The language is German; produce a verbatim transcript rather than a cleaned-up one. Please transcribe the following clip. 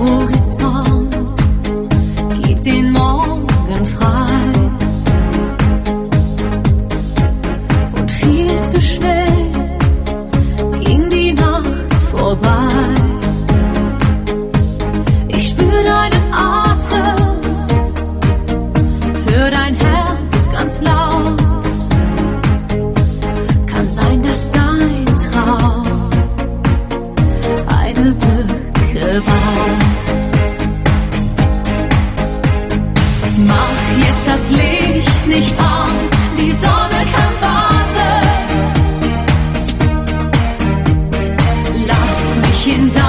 Horizont, gib den Morgen frei. Und viel zu schnell ging die Nacht vorbei. Ich spür deinen Atem, hör dein Herz ganz laut. Kann sein, dass dein Traum eine Brücke baut. Mach jetzt das Licht nicht an, die Sonne kann warten. Lass mich in